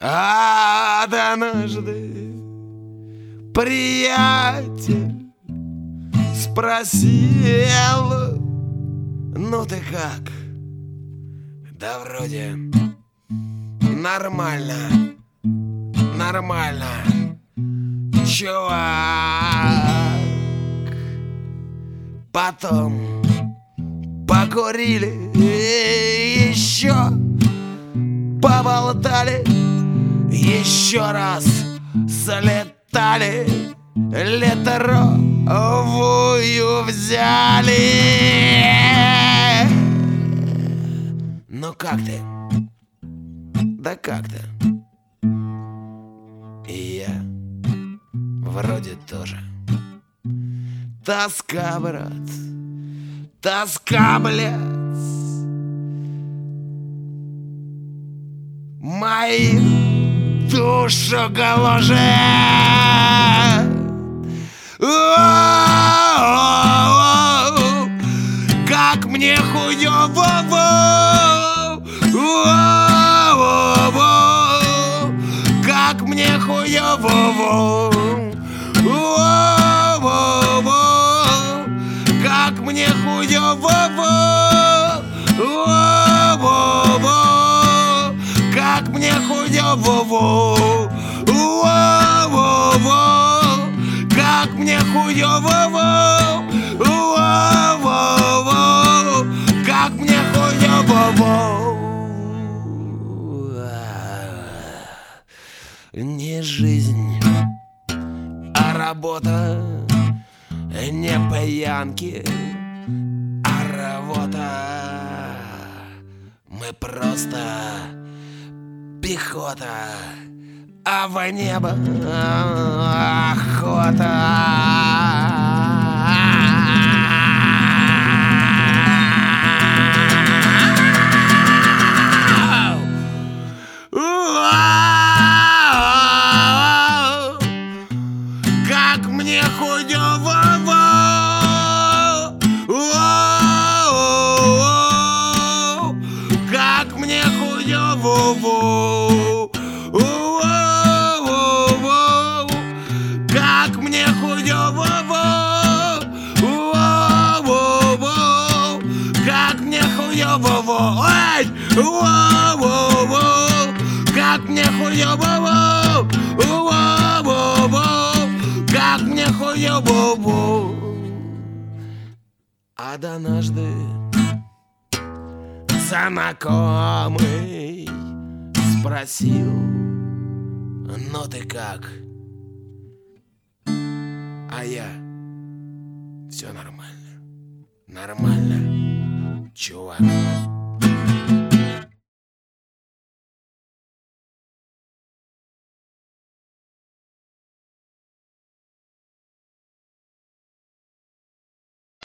Однажды приятель спросил: ну ты как? Да вроде нормально, нормально, чувак. Потом покурили, еще поболтали, еще раз залетали, литровую взяли. Ну как ты? Да как-то. И я вроде тоже. Тоска, брат, тоска, блядь. Мои душу гложет. Как мне хуёво, как мне хуёво, как мне хуёво, как мне хуёво, как мне хуёво, как мне хуёво. Не жизнь, а работа, не пьянки, а работа. Мы просто пехота, а в небо охота. Как мне хуёво, как мне хуёво, как мне хуёво, как мне хуёво, ой, как мне хуёво, как мне хуёво. Однажды знакомый спросил: ну ты как? А я: все нормально, нормально, чувак.